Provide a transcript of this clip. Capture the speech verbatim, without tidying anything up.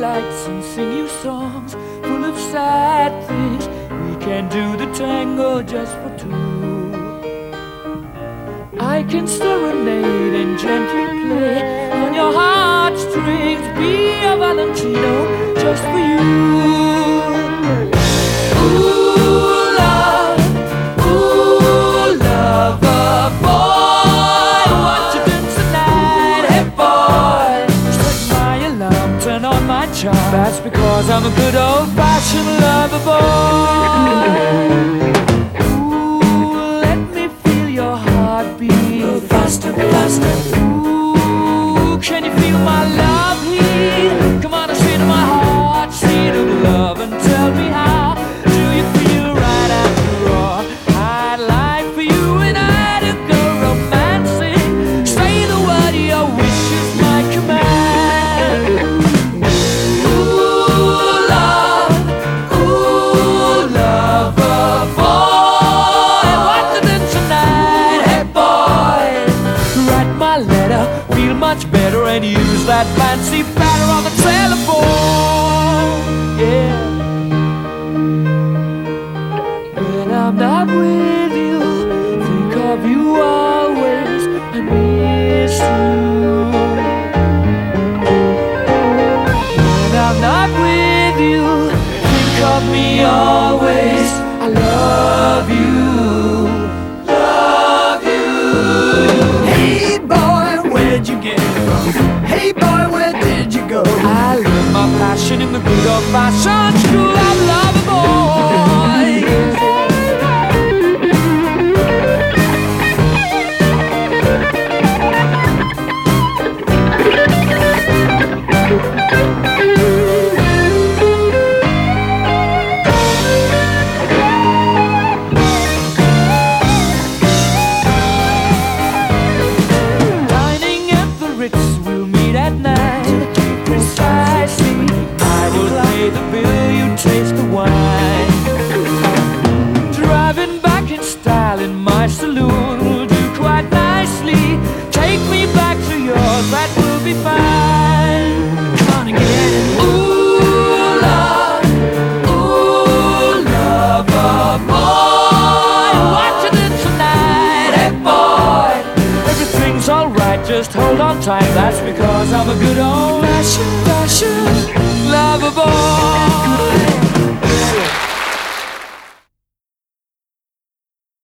lights and sing you songs full of sad things. We can do the tango just for two. I can serenade and gently play on your heartstrings, be a Valentino just for you. Ooh, love, ooh, lover boy, what you doing tonight? Hey boy, set my alarm, turn on my charm. That's because I'm a good old-fashioned lover boy. Faster, faster. Ooh, can you feel my love heat? Come on and sit in my heart, seat of love, and tell me how do you feel right after all? I'd like for you and I to go romancing. Say the word, your wish is my command. Ooh, love, ooh, lover boy, what to do tonight? Hey boy, my letter, feel much better, and use that fancy batter on the telephone. Yeah. When I'm not with you, think of you always, I miss you. When I'm not with you, think of me always, I love you. Hey boy, where did you go? I learned my passion in the good old-fashioned school of lover we'll meet at night, precisely. I will pay the bill, you taste the wine. Driving back in style in my saloon will do quite nicely. Take me back to yours, that will be fine. Come on and get it. Ooh, love, ooh, lover boy, what you do tonight? Hey boy, everything's alright, just hold on tight. That's because I'm a good old-fashioned, fashioned lover boy.